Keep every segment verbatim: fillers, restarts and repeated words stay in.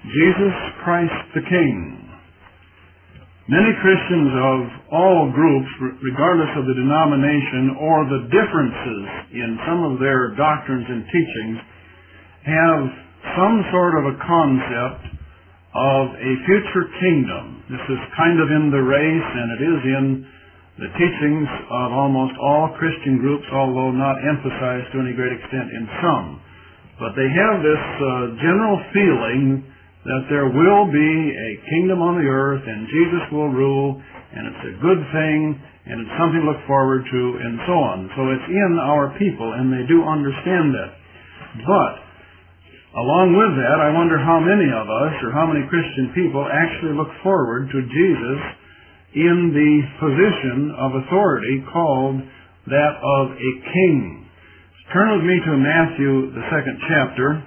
Jesus Christ the King. Many Christians of all groups, regardless of the denomination or the differences in some of their doctrines and teachings, have some sort of a concept of a future kingdom. This is kind of in the race, and it is in the teachings of almost all Christian groups, although not emphasized to any great extent in some. But they have this uh, general feeling that there will be a kingdom on the earth and Jesus will rule, and it's a good thing, and it's something to look forward to, and so on. So it's in our people, and they do understand that. But along with that, I wonder how many of us, or how many Christian people, actually look forward to Jesus in the position of authority called that of a king. Turn with me to Matthew, the second chapter.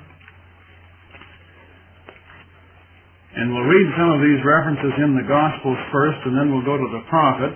And we'll read some of these references in the Gospels first, and then we'll go to the prophets.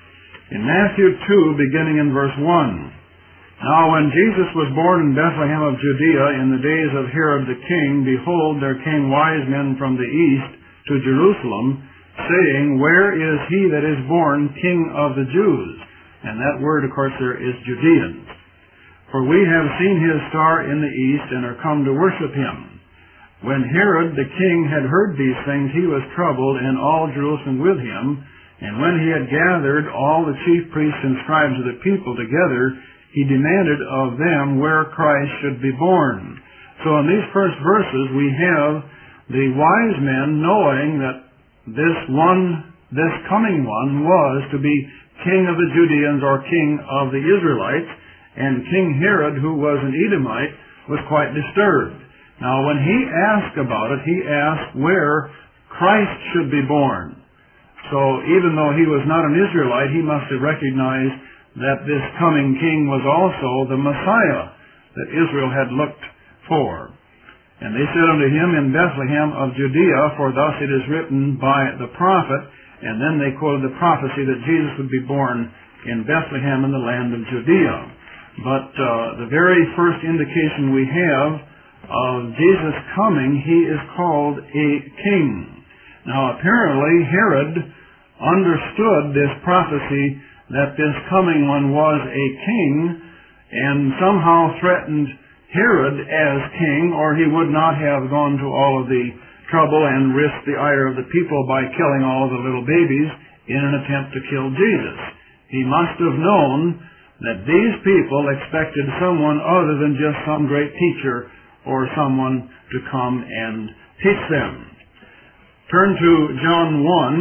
In Matthew two, beginning in verse one. Now when Jesus was born in Bethlehem of Judea in the days of Herod the king, behold, there came wise men from the east to Jerusalem, saying, Where is he that is born King of the Jews? And that word, of course, there is Judeans. For we have seen his star in the east, and are come to worship him. When Herod the king had heard these things, he was troubled, and all Jerusalem with him. And when he had gathered all the chief priests and scribes of the people together, he demanded of them where Christ should be born. So in these first verses, we have the wise men knowing that this one, this coming one, was to be king of the Judeans, or king of the Israelites. And King Herod, who was an Edomite, was quite disturbed. Now, when he asked about it, he asked where Christ should be born. So, even though he was not an Israelite, he must have recognized that this coming king was also the Messiah that Israel had looked for. And they said unto him, In Bethlehem of Judea, for thus it is written by the prophet. And then they quoted the prophecy that Jesus would be born in Bethlehem in the land of Judea. But uh, the very first indication we have of Jesus coming, he is called a king. Now apparently Herod understood this prophecy that this coming one was a king, and somehow threatened Herod as king, or he would not have gone to all of the trouble and risked the ire of the people by killing all of the little babies in an attempt to kill Jesus. He must have known that these people expected someone other than just some great teacher or someone to come and teach them. Turn to John one.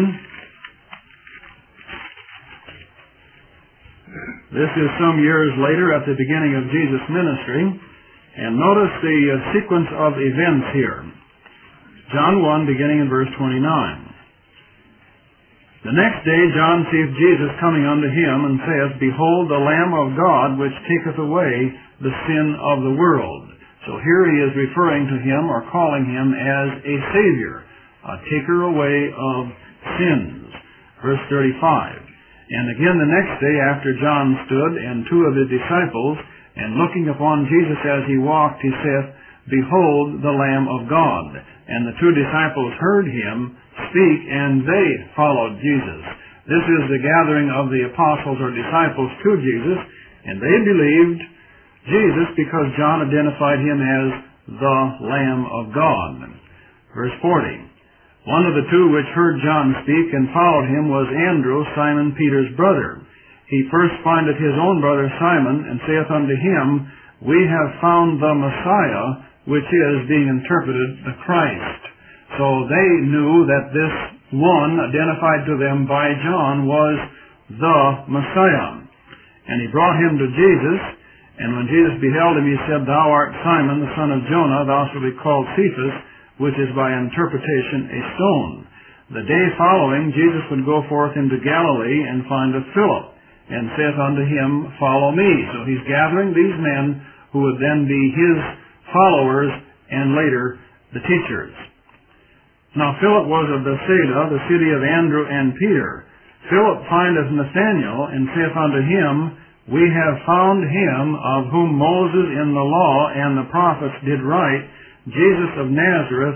This is some years later at the beginning of Jesus' ministry. And notice the uh, sequence of events here. John one, beginning in verse twenty-nine. The next day John seeth Jesus coming unto him, and saith, Behold, the Lamb of God, which taketh away the sin of the world. So here he is referring to him, or calling him, as a Savior, a taker away of sins. Verse thirty-five. And again the next day after John stood, and two of his disciples, and looking upon Jesus as he walked, he saith, Behold the Lamb of God. And the two disciples heard him speak, and they followed Jesus. This is the gathering of the apostles or disciples to Jesus, and they believed Jesus because John identified him as the Lamb of God. Verse forty. One of the two which heard John speak and followed him was Andrew, Simon Peter's brother. He first findeth his own brother Simon, and saith unto him, We have found the Messiah, which is, being interpreted, the Christ. So they knew that this one identified to them by John was the Messiah. And he brought him to Jesus, and when Jesus beheld him, he said, Thou art Simon, the son of Jonah, thou shalt be called Cephas, which is by interpretation a stone. The day following, Jesus would go forth into Galilee, and findeth Philip, and saith unto him, Follow me. So he's gathering these men who would then be his followers, and later the teachers. Now Philip was of Bethsaida, the city of Andrew and Peter. Philip findeth Nathanael, and saith unto him, We have found him of whom Moses in the law and the prophets did write, Jesus of Nazareth,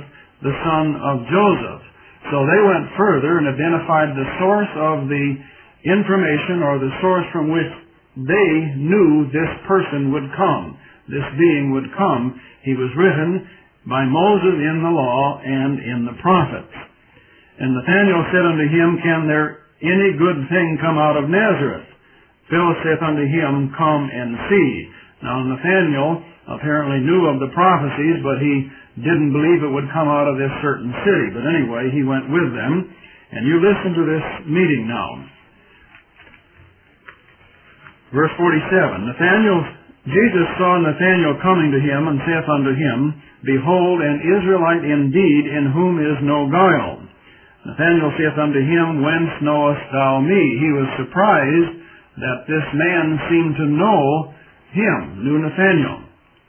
the son of Joseph. So they went further and identified the source of the information, or the source from which they knew this person would come, this being would come. He was written by Moses in the law and in the prophets. And Nathanael said unto him, Can there any good thing come out of Nazareth? Philip saith unto him, Come and see. Now Nathanael apparently knew of the prophecies, but he didn't believe it would come out of this certain city. But anyway, he went with them. And you listen to this meeting now. Verse forty-seven, Nathanael, Jesus saw Nathanael coming to him, and saith unto him, Behold, an Israelite indeed, in whom is no guile. Nathanael saith unto him, Whence knowest thou me? He was surprised that this man seemed to know him, knew Nathanael.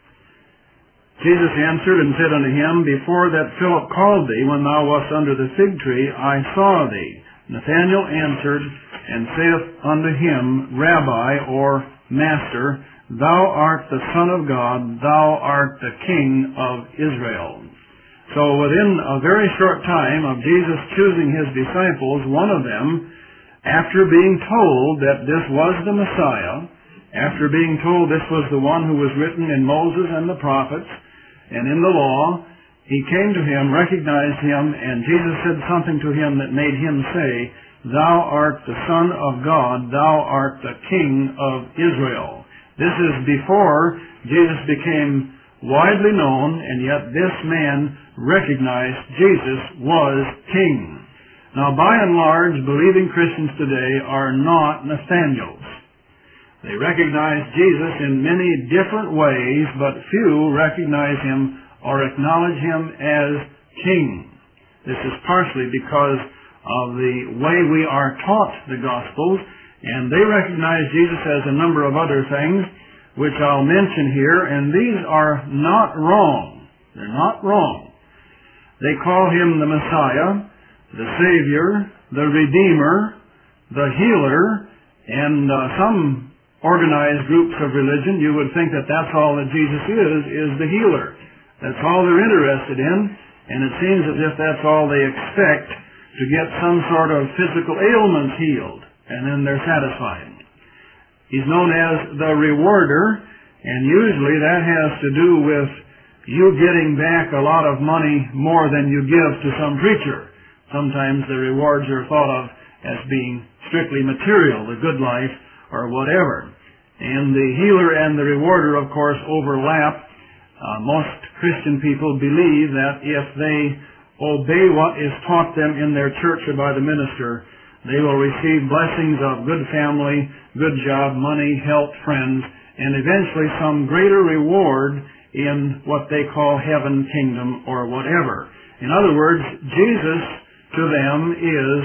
Jesus answered and said unto him, Before that Philip called thee, when thou wast under the fig tree, I saw thee. Nathanael answered and saith unto him, Rabbi, or Master, thou art the Son of God, thou art the King of Israel. So within a very short time of Jesus choosing his disciples, one of them, after being told that this was the Messiah, after being told this was the one who was written in Moses and the prophets and in the law, he came to him, recognized him, and Jesus said something to him that made him say, Thou art the Son of God, thou art the King of Israel. This is before Jesus became widely known, and yet this man recognized Jesus was King. Now, by and large, believing Christians today are not Nathanaels. They recognize Jesus in many different ways, but few recognize him or acknowledge him as King. This is partially because of the way we are taught the Gospels, and they recognize Jesus as a number of other things, which I'll mention here, and these are not wrong. They're not wrong. They call him the Messiah, the Savior, the Redeemer, the Healer, and uh, some organized groups of religion, you would think that that's all that Jesus is, is the healer. That's all they're interested in, and it seems as if that's all they expect, to get some sort of physical ailments healed, and then they're satisfied. He's known as the rewarder, and usually that has to do with you getting back a lot of money more than you give to some preacher. Sometimes the rewards are thought of as being strictly material, the good life, or whatever. And the healer and the rewarder, of course, overlap. Uh, most Christian people believe that if they obey what is taught them in their church or by the minister, they will receive blessings of good family, good job, money, health, friends, and eventually some greater reward in what they call heaven, kingdom, or whatever. In other words, Jesus to them is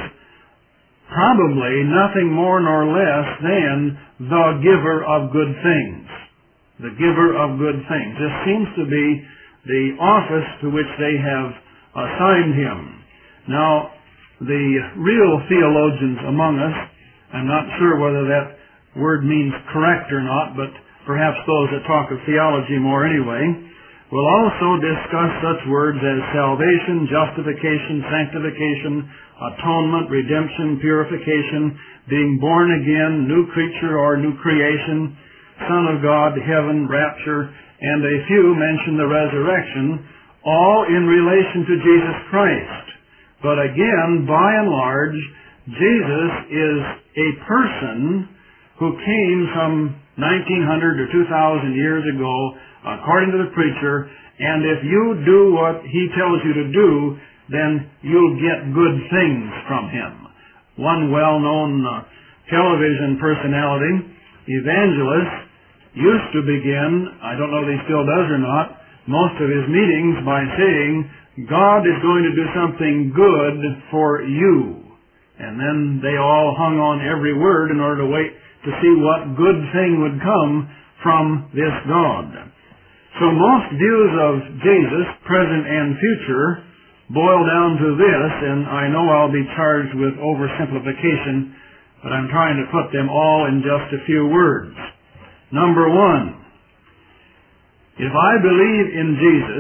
probably nothing more nor less than the giver of good things. The giver of good things. This seems to be the office to which they have assigned him. Now, the real theologians among us, I'm not sure whether that word means correct or not, but perhaps those that talk of theology more anyway, will also discuss such words as salvation, justification, sanctification, atonement, redemption, purification, being born again, new creature or new creation, Son of God, heaven, rapture, and a few mention the resurrection, all in relation to Jesus Christ. But again, by and large, Jesus is a person who came some nineteen hundred or two thousand years ago, according to the preacher, and if you do what he tells you to do, then you'll get good things from him. One well-known uh, television personality, evangelist, used to begin, I don't know if he still does or not, most of his meetings by saying, God is going to do something good for you. And then they all hung on every word in order to wait to see what good thing would come from this God. So most views of Jesus, present and future, boil down to this, and I know I'll be charged with oversimplification, but I'm trying to put them all in just a few words. Number one, if I believe in Jesus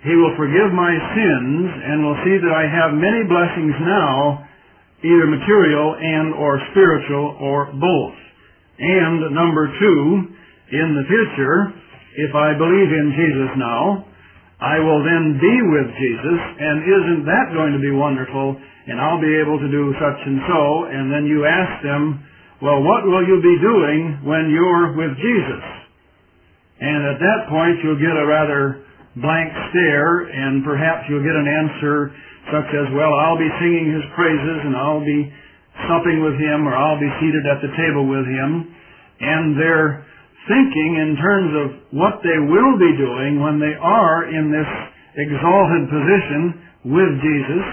He will forgive my sins and will see that I have many blessings now, either material and or spiritual or both. And number two, in the future, if I believe in Jesus now, I will then be with Jesus, and isn't that going to be wonderful? And I'll be able to do such and so, and then you ask them, well, what will you be doing when you're with Jesus? And at that point, you'll get a rather blank stare, and perhaps you'll get an answer such as, well, I'll be singing His praises, and I'll be supping with Him, or I'll be seated at the table with Him. And they're thinking in terms of what they will be doing when they are in this exalted position with Jesus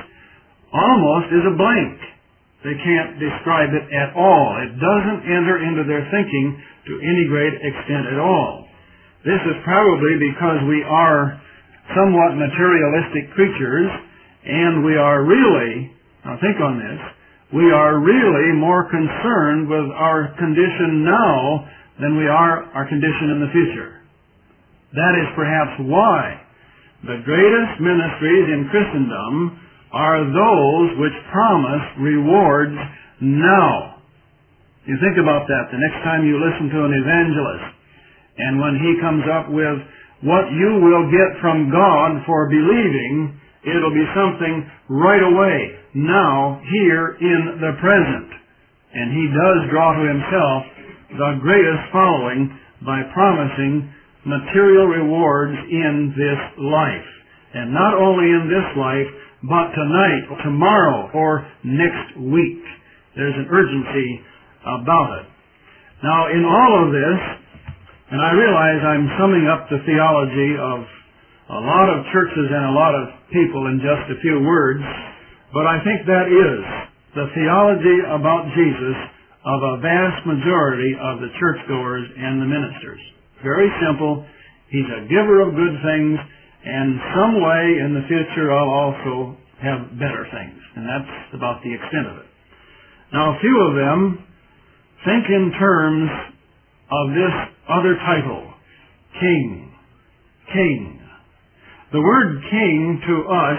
almost is a blank. They can't describe it at all. It doesn't enter into their thinking to any great extent at all. This is probably because we are somewhat materialistic creatures, and we are really, now think on this, we are really more concerned with our condition now than we are our condition in the future. That is perhaps why the greatest ministries in Christendom are those which promise rewards now. You think about that the next time you listen to an evangelist, and when he comes up with what you will get from God for believing, it'll be something right away, now, here in the present. And he does draw to himself the greatest following by promising material rewards in this life. And not only in this life, but tonight, or tomorrow, or next week. There's an urgency about it. Now, in all of this, and I realize I'm summing up the theology of a lot of churches and a lot of people in just a few words, but I think that is the theology about Jesus of a vast majority of the churchgoers and the ministers. Very simple. He's a giver of good things, and some way in the future I'll also have better things. And that's about the extent of it. Now, a few of them think in terms of this other title, King. King. The word king to us,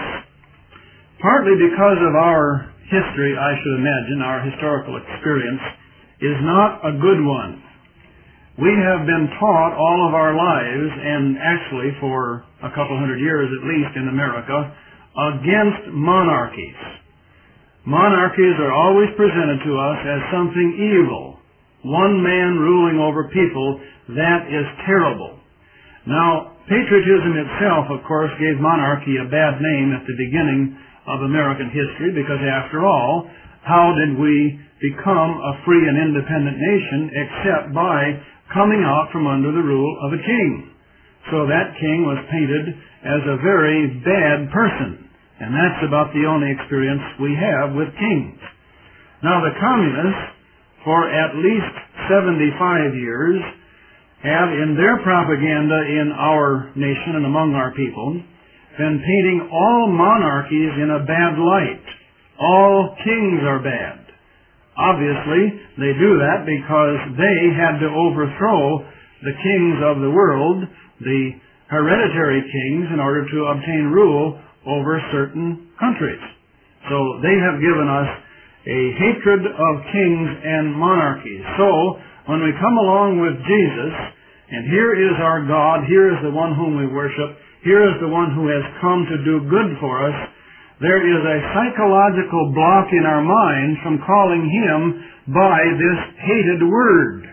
partly because of our history, I should imagine, our historical experience, is not a good one. We have been taught all of our lives, and actually for a couple hundred years at least in America, against monarchies. Monarchies are always presented to us as something evil. One man ruling over people, that is terrible. Now, patriotism itself, of course, gave monarchy a bad name at the beginning of American history, because after all, how did we become a free and independent nation except by coming out from under the rule of a king? So that king was painted as a very bad person, and that's about the only experience we have with kings. Now, the communists, for at least seventy-five years, have in their propaganda in our nation and among our people been painting all monarchies in a bad light. All kings are bad. Obviously, they do that because they had to overthrow the kings of the world, the hereditary kings, in order to obtain rule over certain countries. So they have given us a hatred of kings and monarchies. So, when we come along with Jesus, and here is our God, here is the one whom we worship, here is the one who has come to do good for us, there is a psychological block in our mind from calling Him by this hated word,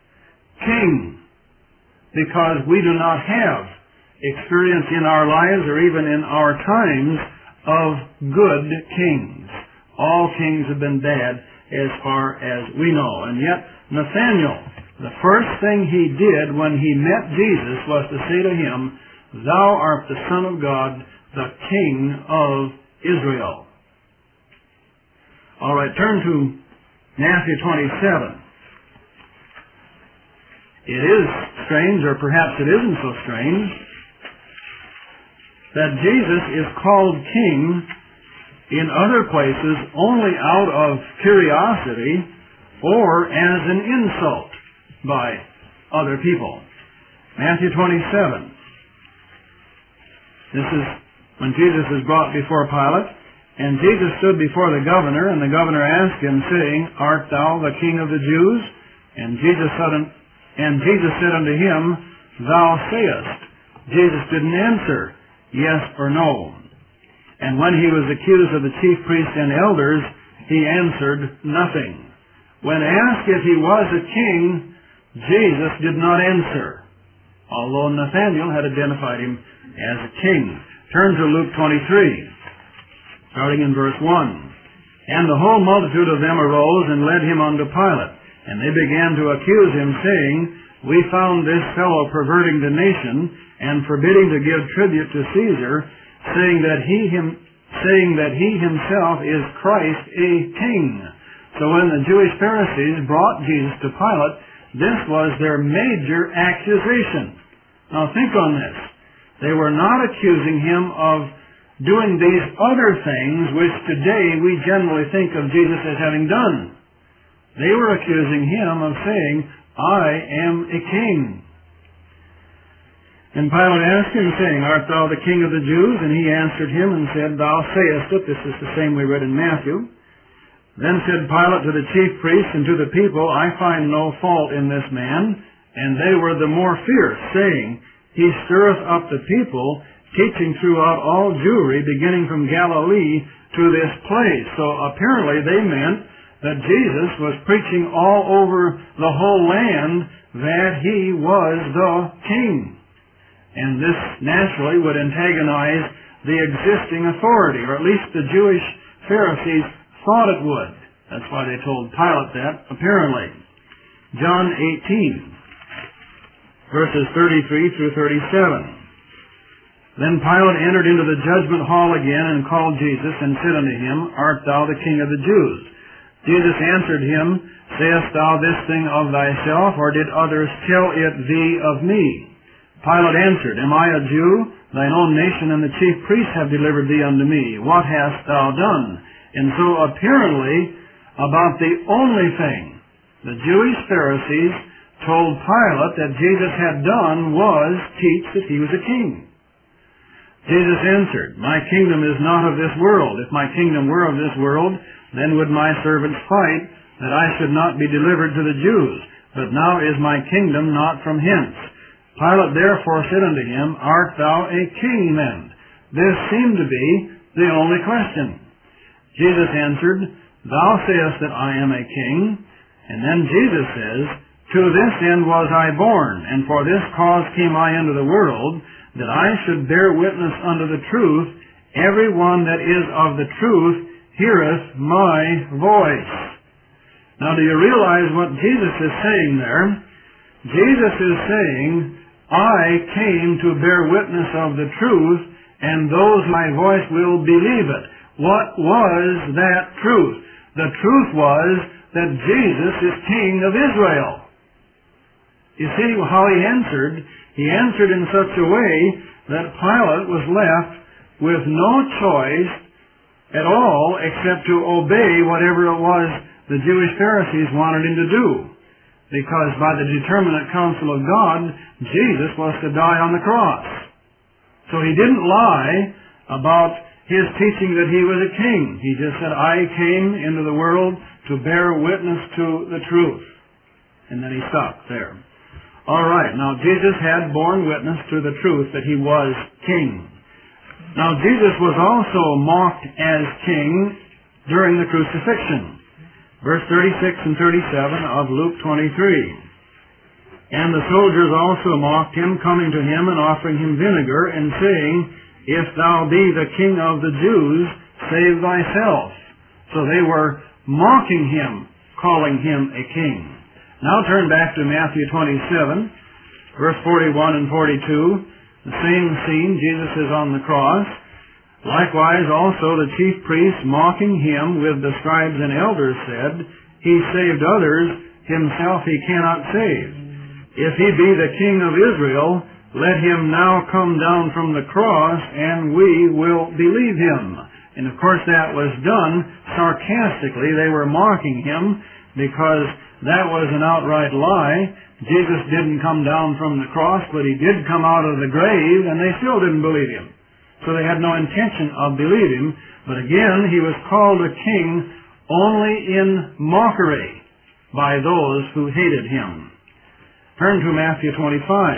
King, because we do not have experience in our lives or even in our times of good kings. All kings have been bad as far as we know. And yet, Nathanael, the first thing he did when he met Jesus was to say to him, "Thou art the Son of God, the King of Israel." All right, turn to Matthew twenty-seven. It is strange, or perhaps it isn't so strange, that Jesus is called King in other places only out of curiosity or as an insult by other people. Matthew twenty-seven. This is when Jesus is brought before Pilate. And Jesus stood before the governor, and the governor asked him, saying, Art thou the King of the Jews? And Jesus said, and Jesus said unto him, Thou sayest. Jesus didn't answer yes or no. And when he was accused of the chief priests and elders, he answered nothing. When asked if he was a king, Jesus did not answer, although Nathanael had identified him as a king. Turn to Luke twenty-three, starting in verse one. And the whole multitude of them arose and led him unto Pilate. And they began to accuse him, saying, We found this fellow perverting the nation, and forbidding to give tribute to Caesar, saying that he him, saying that he himself is Christ, a king. So when the Jewish Pharisees brought Jesus to Pilate, this was their major accusation. Now think on this. They were not accusing him of doing these other things which today we generally think of Jesus as having done. They were accusing him of saying, I am a king. And Pilate asked him, saying, Art thou the King of the Jews? And he answered him and said, Thou sayest it. This is the same we read in Matthew. Then said Pilate to the chief priests and to the people, I find no fault in this man. And they were the more fierce, saying, He stirreth up the people, teaching throughout all Jewry, beginning from Galilee to this place. So apparently they meant that Jesus was preaching all over the whole land that he was the king. And this naturally would antagonize the existing authority, or at least the Jewish Pharisees thought it would. That's why they told Pilate that, apparently. John eighteen, verses thirty-three through thirty-seven. Then Pilate entered into the judgment hall again, and called Jesus, and said unto him, Art thou the King of the Jews? Jesus answered him, Sayest thou this thing of thyself, or did others tell it thee of me? Pilate answered, Am I a Jew? Thine own nation and the chief priests have delivered thee unto me. What hast thou done? And so apparently, about the only thing the Jewish Pharisees told Pilate that Jesus had done was teach that he was a king. Jesus answered, My kingdom is not of this world. If my kingdom were of this world, then would my servants fight, that I should not be delivered to the Jews. But now is my kingdom not from hence. Pilate therefore said unto him, Art thou a king then? This seemed to be the only question. Jesus answered, Thou sayest that I am a king. And then Jesus says, To this end was I born, and for this cause came I into the world, that I should bear witness unto the truth. Every one that is of the truth heareth my voice. Now do you realize what Jesus is saying there? Jesus is saying, I came to bear witness of the truth, and those my voice will believe it. What was that truth? The truth was that Jesus is King of Israel. You see how he answered? He answered in such a way that Pilate was left with no choice at all except to obey whatever it was the Jewish Pharisees wanted him to do. Because by the determinate counsel of God, Jesus was to die on the cross. So he didn't lie about his teaching that he was a king. He just said, I came into the world to bear witness to the truth. And then he stopped there. All right, now Jesus had borne witness to the truth that he was king. Now Jesus was also mocked as king during the crucifixion. Verse thirty-six and thirty-seven of Luke twenty-three. And the soldiers also mocked him, coming to him and offering him vinegar, and saying, If thou be the King of the Jews, save thyself. So they were mocking him, calling him a king. Now turn back to Matthew twenty-seven, verse forty-one and forty-two. The same scene, Jesus is on the cross. Likewise also the chief priests, mocking him with the scribes and elders, said, He saved others, himself he cannot save. If he be the King of Israel, let him now come down from the cross, and we will believe him. And of course that was done sarcastically. They were mocking him because that was an outright lie. Jesus didn't come down from the cross, but he did come out of the grave, and they still didn't believe him. so they had no intention of believing. But again, he was called a king only in mockery by those who hated him. Turn to Matthew twenty-five.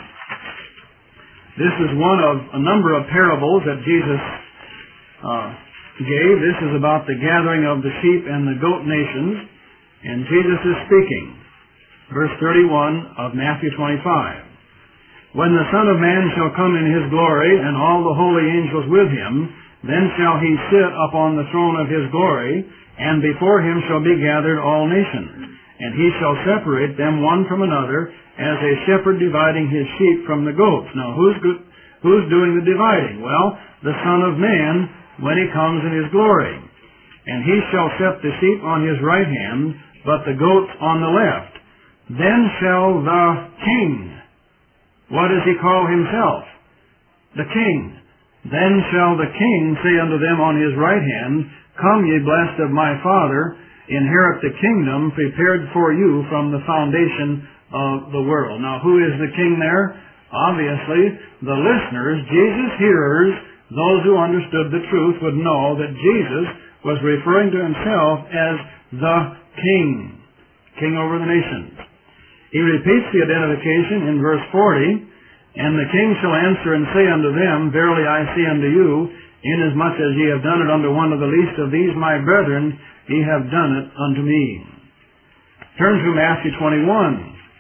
This is one of a number of parables that Jesus uh, gave. This is about the gathering of the sheep and the goat nations, and Jesus is speaking. Verse thirty-one of Matthew twenty-five. When the Son of Man shall come in his glory, and all the holy angels with him, then shall he sit upon the throne of his glory, and before him shall be gathered all nations. And he shall separate them one from another, as a shepherd dividing his sheep from the goats. Now, who's go- who's doing the dividing? Well, the Son of Man, when he comes in his glory. And he shall set the sheep on his right hand, but the goats on the left. Then shall the King, what does he call himself? The King. Then shall the King say unto them on his right hand, Come, ye blessed of my Father, inherit the kingdom prepared for you from the foundation of the world. Now, who is the King there? Obviously, the listeners, Jesus' hearers, those who understood the truth would know that Jesus was referring to himself as the King, King over the nations. He repeats the identification in verse forty, And the King shall answer and say unto them, Verily I say unto you, inasmuch as ye have done it unto one of the least of these my brethren, ye have done it unto me. Turn to Matthew twenty-one,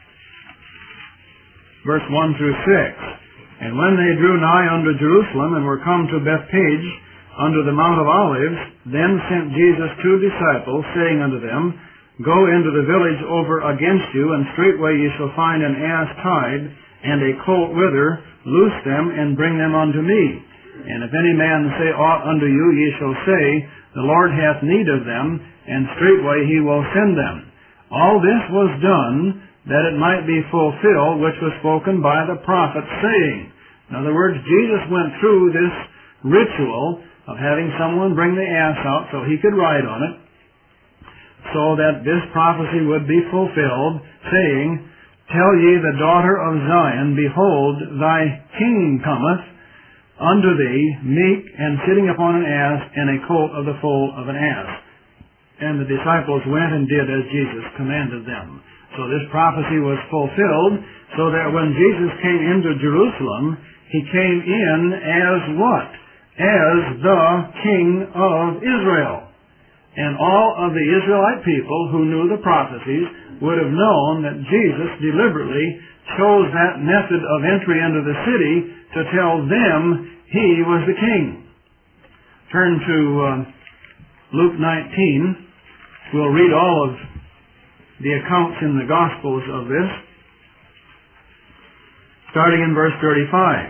verse one through six. And when they drew nigh unto Jerusalem, and were come to Bethphage, unto the Mount of Olives, then sent Jesus two disciples, saying unto them, Go into the village over against you, and straightway ye shall find an ass tied, and a colt with her. Loose them, and bring them unto me. And if any man say aught unto you, ye shall say, The Lord hath need of them, and straightway he will send them. All this was done, that it might be fulfilled, which was spoken by the prophet, saying. In other words, Jesus went through this ritual of having someone bring the ass out so he could ride on it, so that this prophecy would be fulfilled, saying, Tell ye the daughter of Zion, Behold, thy king cometh unto thee, meek, and sitting upon an ass, and a colt of the foal of an ass. And the disciples went and did as Jesus commanded them. So this prophecy was fulfilled, so that when Jesus came into Jerusalem, he came in as what? As the King of Israel. And all of the Israelite people who knew the prophecies would have known that Jesus deliberately chose that method of entry into the city to tell them he was the king. Turn to uh, Luke nineteen. We'll read all of the accounts in the Gospels of this, starting in verse thirty-five.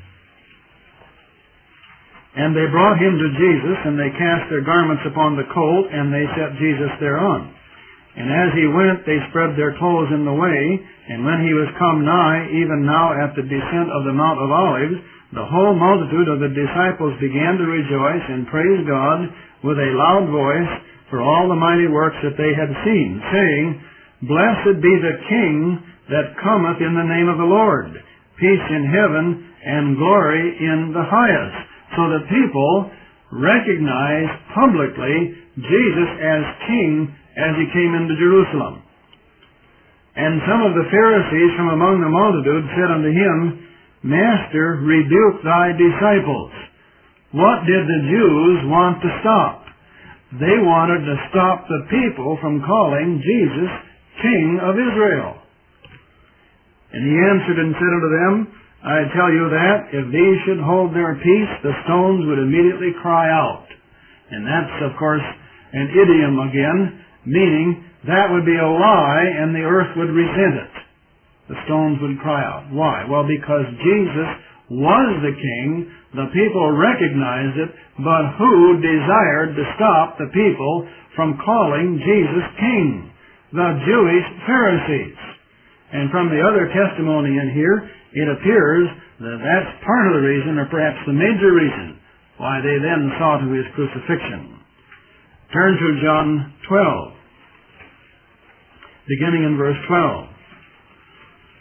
And they brought him to Jesus, and they cast their garments upon the colt, and they set Jesus thereon. And as he went, they spread their clothes in the way. And when he was come nigh, even now at the descent of the Mount of Olives, the whole multitude of the disciples began to rejoice and praise God with a loud voice for all the mighty works that they had seen, saying, Blessed be the King that cometh in the name of the Lord, peace in heaven and glory in the highest. So the people recognized publicly Jesus as King as he came into Jerusalem. And some of the Pharisees from among the multitude said unto him, Master, rebuke thy disciples. What did the Jews want to stop? They wanted to stop the people from calling Jesus King of Israel. And he answered and said unto them, I tell you that if these should hold their peace, the stones would immediately cry out. And that's, of course, an idiom again, meaning that would be a lie and the earth would resent it. The stones would cry out. Why? Well, because Jesus was the king, the people recognized it, but who desired to stop the people from calling Jesus king? The Jewish Pharisees. And from the other testimony in here, it appears that that's part of the reason, or perhaps the major reason, why they then saw to his crucifixion. Turn to John twelve, beginning in verse twelve.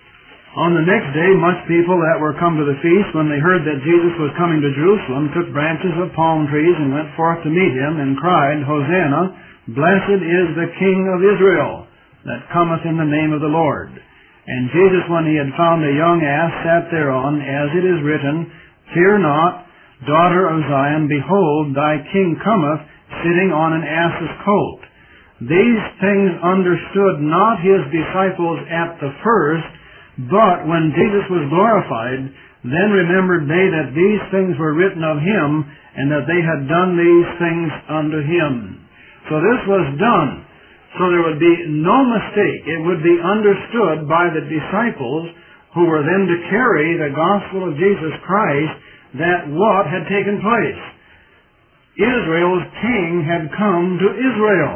On the next day, much people that were come to the feast, when they heard that Jesus was coming to Jerusalem, took branches of palm trees and went forth to meet him, and cried, Hosanna, blessed is the King of Israel, that cometh in the name of the Lord. And Jesus, when he had found a young ass, sat thereon, as it is written, Fear not, daughter of Zion, behold, thy King cometh, sitting on an ass's colt. These things understood not his disciples at the first, but when Jesus was glorified, then remembered they that these things were written of him, and that they had done these things unto him. So this was done, so there would be no mistake. It would be understood by the disciples, who were then to carry the gospel of Jesus Christ, that what had taken place. Israel's king had come to Israel.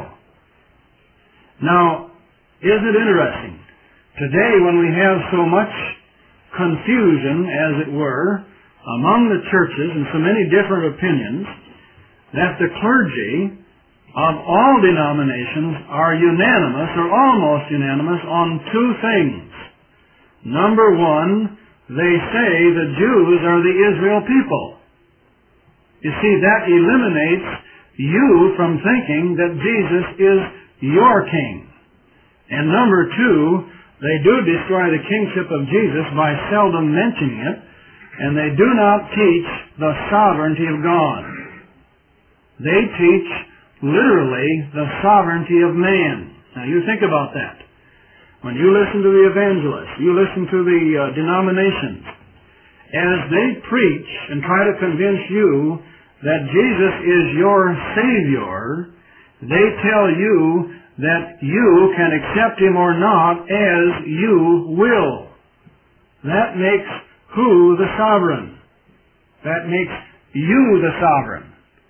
Now, isn't it interesting? Today, when we have so much confusion, as it were, among the churches and so many different opinions, that the clergy of all denominations are unanimous, or almost unanimous, on two things. Number one, they say the Jews are the Israel people. You see, that eliminates you from thinking that Jesus is your king. And number two, they do destroy the kingship of Jesus by seldom mentioning it, and they do not teach the sovereignty of God. They teach, literally, the sovereignty of man. Now you think about that. When you listen to the evangelists, you listen to the uh, denominations, as they preach and try to convince you that Jesus is your Savior, they tell you that you can accept him or not as you will. That makes who the sovereign? That makes you the sovereign.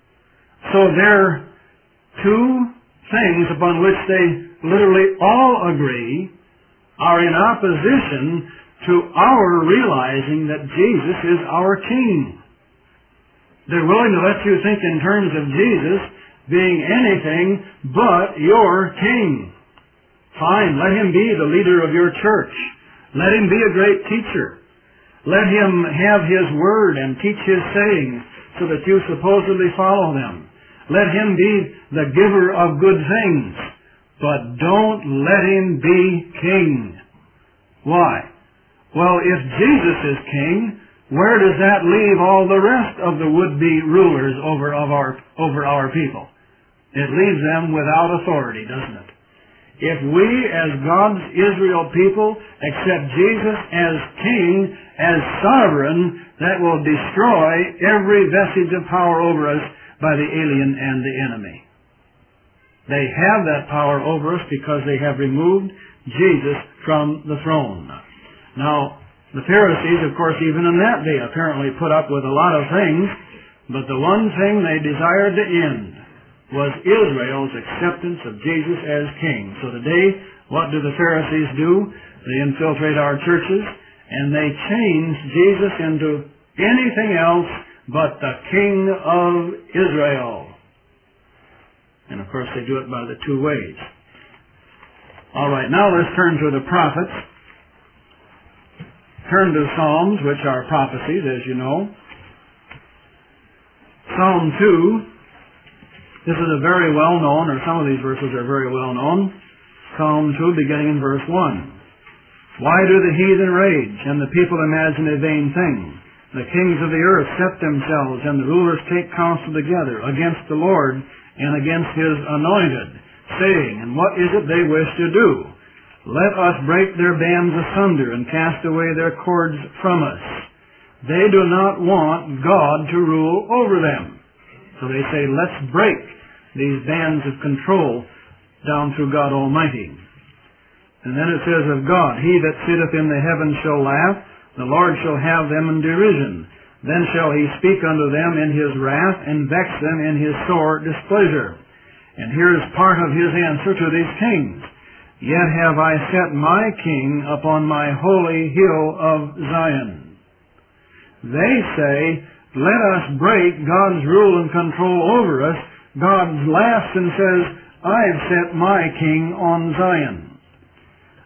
So there are two things upon which they literally all agree are in opposition to our realizing that Jesus is our King. They're willing to let you think in terms of Jesus being anything but your king. Fine, let him be the leader of your church. Let him be a great teacher. Let him have his word and teach his sayings so that you supposedly follow them. Let him be the giver of good things. But don't let him be king. Why? Well, if Jesus is king, where does that leave all the rest of the would-be rulers over, of our, over our people? It leaves them without authority, doesn't it? If we, as God's Israel people, accept Jesus as king, as sovereign, that will destroy every vestige of power over us by the alien and the enemy. They have that power over us because they have removed Jesus from the throne. Now, the Pharisees, of course, even in that day, apparently put up with a lot of things, but the one thing they desired to end was Israel's acceptance of Jesus as king. So today, what do the Pharisees do? They infiltrate our churches, and they change Jesus into anything else but the King of Israel. And of course, they do it by the two ways. All right, now let's turn to the prophets. Turn to Psalms, which are prophecies, as you know. Psalm two. This is a very well-known, or some of these verses are very well-known. Psalm two, beginning in verse one. Why do the heathen rage, and the people imagine a vain thing? The kings of the earth set themselves, and the rulers take counsel together against the Lord and against his anointed, saying, and what is it they wish to do? Let us break their bands asunder and cast away their cords from us. They do not want God to rule over them. So they say, let's break these bands of control down through God Almighty. And then it says of God, He that sitteth in the heavens shall laugh, the Lord shall have them in derision. Then shall He speak unto them in His wrath, and vex them in His sore displeasure. And here is part of His answer to these kings. Yet have I set my king upon my holy hill of Zion. They say, let us break God's rule and control over us. God laughs and says, I've set my king on Zion.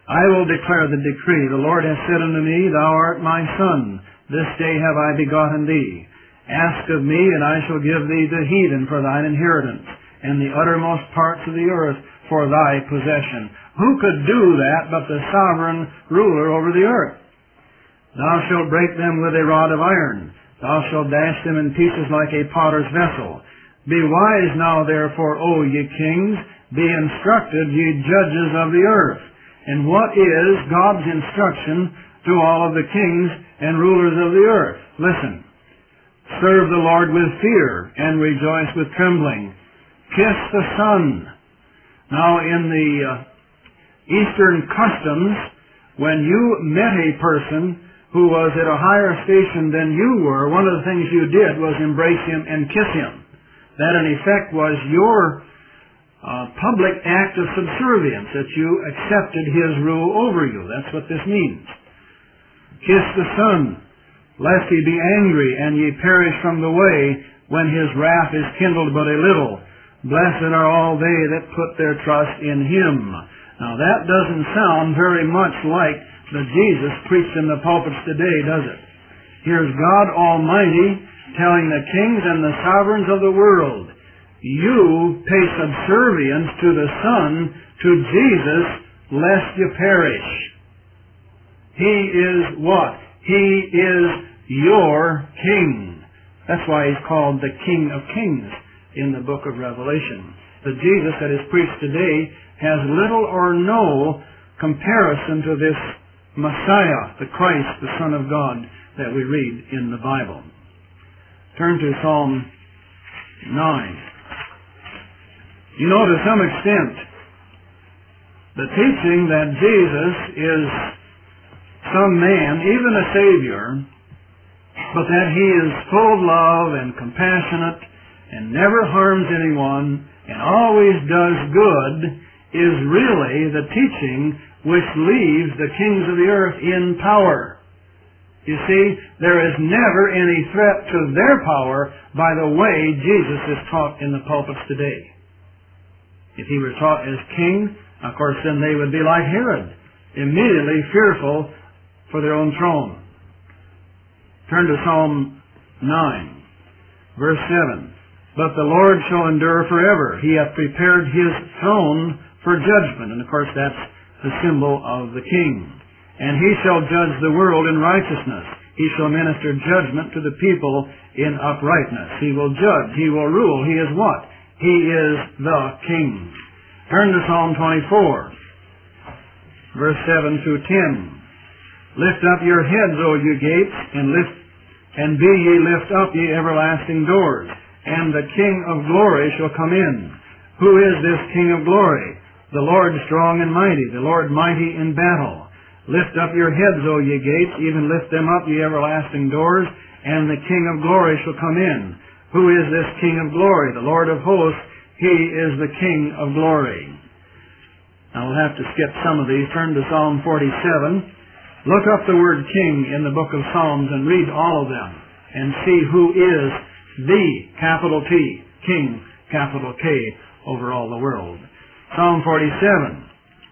I will declare the decree. The Lord hath said unto me, Thou art my son. This day have I begotten thee. Ask of me, and I shall give thee the heathen for thine inheritance, and the uttermost parts of the earth for thy possession. Who could do that but the sovereign ruler over the earth? Thou shalt break them with a rod of iron. Thou shalt dash them in pieces like a potter's vessel. Be wise now, therefore, O ye kings. Be instructed, ye judges of the earth. And what is God's instruction to all of the kings and rulers of the earth? Listen. Serve the Lord with fear and rejoice with trembling. Kiss the Son. Now, in the uh, Eastern customs, when you met a person who was at a higher station than you were, one of the things you did was embrace him and kiss him. That, in effect, was your uh, public act of subservience, that you accepted his rule over you. That's what this means. Kiss the Son, lest he be angry and ye perish from the way, when his wrath is kindled but a little. Blessed are all they that put their trust in him. Now that doesn't sound very much like the Jesus preached in the pulpits today, does it? Here's God Almighty telling the kings and the sovereigns of the world, you pay subservience to the Son, to Jesus, lest you perish. He is what? He is your King. That's why he's called the King of Kings in the book of Revelation. The Jesus that is preached today has little or no comparison to this Messiah, the Christ, the Son of God, that we read in the Bible. Turn to Psalm nine. You know, to some extent, the teaching that Jesus is some man, even a Savior, but that he is full of love and compassionate and never harms anyone and always does good, is really the teaching which leaves the kings of the earth in power. You see, there is never any threat to their power by the way Jesus is taught in the pulpits today. If he were taught as king, of course, then they would be like Herod, immediately fearful for their own throne. Turn to Psalm nine, verse seven. But the Lord shall endure forever. He hath prepared his throne for judgment. And of course that's the symbol of the king. And he shall judge the world in righteousness. He shall minister judgment to the people in uprightness. He will judge. He will rule. He is what? He is the king. Turn to Psalm twenty-four, verse seven through ten. Lift up your heads, O ye gates, and lift, and be ye lift up, ye everlasting doors, and the King of glory shall come in. Who is this King of glory? The Lord strong and mighty, the Lord mighty in battle. Lift up your heads, O ye gates, even lift them up, ye everlasting doors, and the King of glory shall come in. Who is this King of glory? The Lord of hosts, he is the King of glory. Now we'll have to skip some of these. Turn to Psalm forty-seven. Look up the word king in the book of Psalms and read all of them and see who is the, capital T, King, capital K, over all the world. Psalm forty-seven.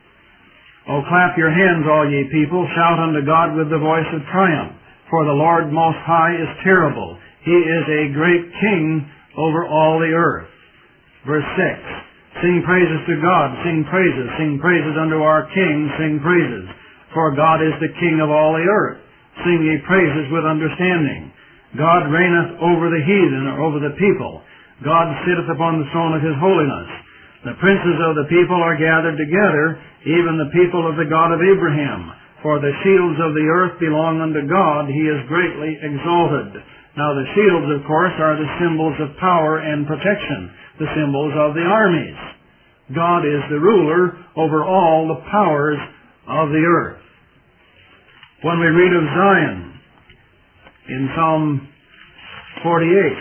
O clap your hands, all ye people, shout unto God with the voice of triumph. For the Lord Most High is terrible. He is a great King over all the earth. Verse six. Sing praises to God, sing praises, sing praises unto our King, sing praises. For God is the King of all the earth. Sing ye praises with understanding. God reigneth over the heathen, or over the people. God sitteth upon the throne of his holiness. The princes of the people are gathered together, even the people of the God of Abraham. For the shields of the earth belong unto God. He is greatly exalted. Now the shields, of course, are the symbols of power and protection, the symbols of the armies. God is the ruler over all the powers of the earth. When we read of Zion in Psalm forty-eight,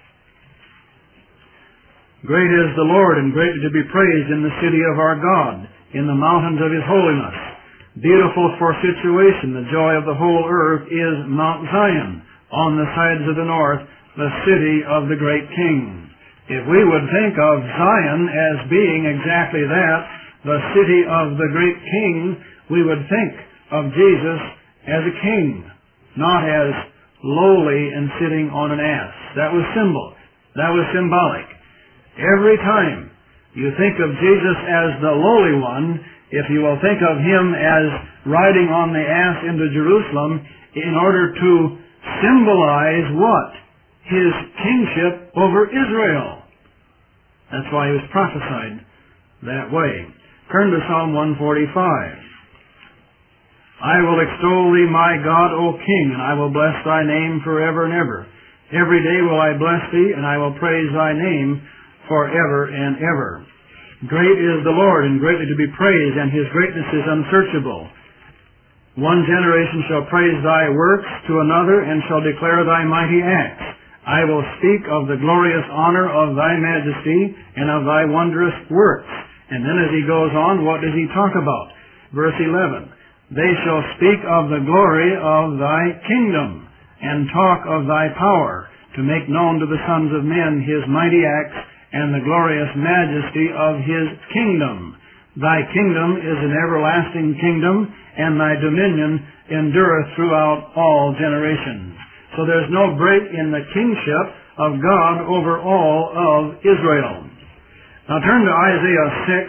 great is the Lord, and greatly to be praised in the city of our God, in the mountains of his holiness. Beautiful for situation, the joy of the whole earth is Mount Zion, on the sides of the north, the city of the great King. If we would think of Zion as being exactly that, the city of the great King, we would think of Jesus as a king, not as lowly and sitting on an ass. That was symbol. That was symbolic. Every time you think of Jesus as the lowly one, if you will think of him as riding on the ass into Jerusalem in order to symbolize what? His kingship over Israel. That's why he was prophesied that way. Turn to Psalm one forty-five. I will extol thee, my God, O King, and I will bless thy name forever and ever. Every day will I bless thee, and I will praise thy name forever and ever. Great is the Lord, and greatly to be praised, and his greatness is unsearchable. One generation shall praise thy works to another, and shall declare thy mighty acts. I will speak of the glorious honor of thy majesty, and of thy wondrous works. And then as he goes on, what does he talk about? Verse eleven. They shall speak of the glory of thy kingdom, and talk of thy power, to make known to the sons of men his mighty acts, and the glorious majesty of his kingdom. Thy kingdom is an everlasting kingdom, and thy dominion endureth throughout all generations. So there's no break in the kingship of God over all of Israel. Now turn to Isaiah six,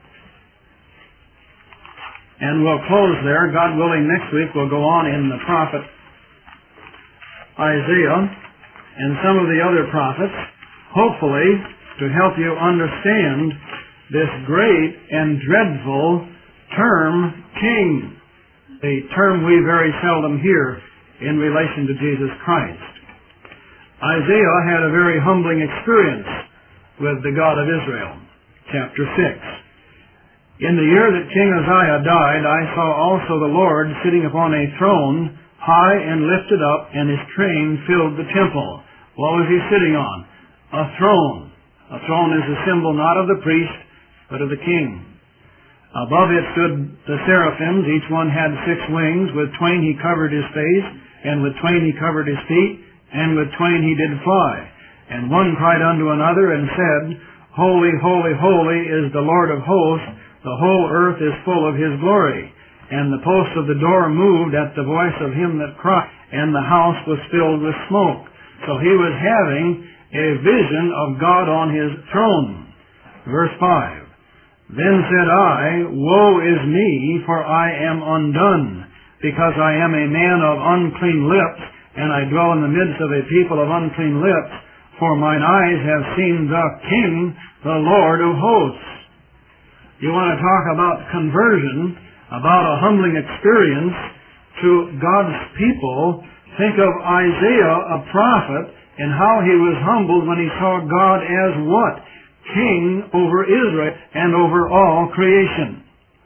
and we'll close there. God willing, next week we'll go on in the prophet Isaiah and some of the other prophets, hopefully to help you understand this great and dreadful term, king, a term we very seldom hear in relation to Jesus Christ. Isaiah had a very humbling experience with the God of Israel. Chapter six. In the year that King Uzziah died, I saw also the Lord sitting upon a throne, high and lifted up, and his train filled the temple. What was he sitting on? A throne. A throne is a symbol not of the priest, but of the king. Above it stood the seraphims. Each one had six wings. With twain he covered his face, and with twain he covered his feet, and with twain he did fly. And one cried unto another, and said, Holy, holy, holy is the Lord of hosts. The whole earth is full of his glory. And the posts of the door moved at the voice of him that cried, and the house was filled with smoke. So he was having a vision of God on his throne. Verse five. Then said I, Woe is me, for I am undone, because I am a man of unclean lips, and I dwell in the midst of a people of unclean lips, for mine eyes have seen the King, the Lord of hosts. You want to talk about conversion, about a humbling experience to God's people. Think of Isaiah, a prophet, and how he was humbled when he saw God as what? King over Israel and over all creation.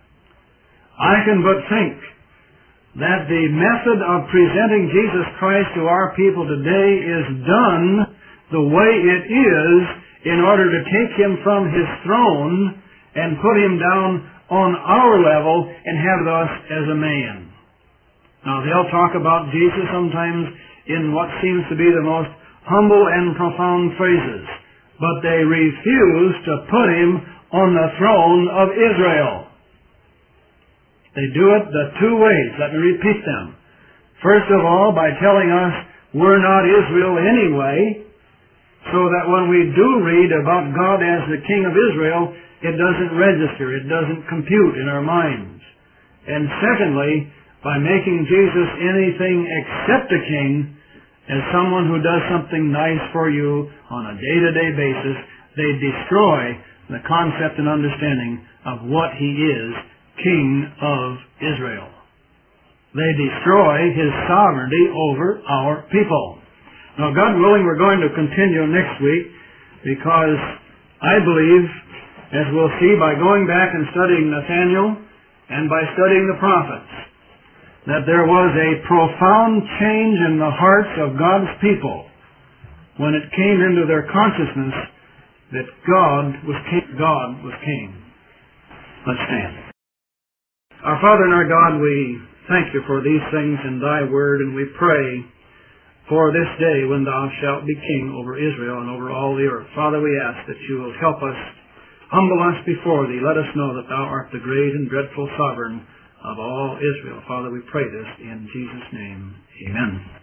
I can but think that the method of presenting Jesus Christ to our people today is done the way it is in order to take him from his throne and put him down on our level and have us as a man. Now, they'll talk about Jesus sometimes in what seems to be the most humble and profound phrases, but they refuse to put him on the throne of Israel. They do it the two ways. Let me repeat them. First of all, by telling us we're not Israel anyway, so that when we do read about God as the King of Israel, it doesn't register, it doesn't compute in our minds. And secondly, by making Jesus anything except a king, as someone who does something nice for you on a day-to-day basis, they destroy the concept and understanding of what he is, King of Israel. They destroy his sovereignty over our people. Now, God willing, we're going to continue next week, because I believe, as we'll see by going back and studying Nathaniel and by studying the prophets, that there was a profound change in the hearts of God's people when it came into their consciousness that God was king. God was king. Let's stand. Our Father and our God, we thank you for these things in thy word, and we pray for this day when thou shalt be king over Israel and over all the earth. Father, we ask that you will help us, humble us before thee. Let us know that thou art the great and dreadful sovereign of all Israel. Father, we pray this in Jesus' name. Amen.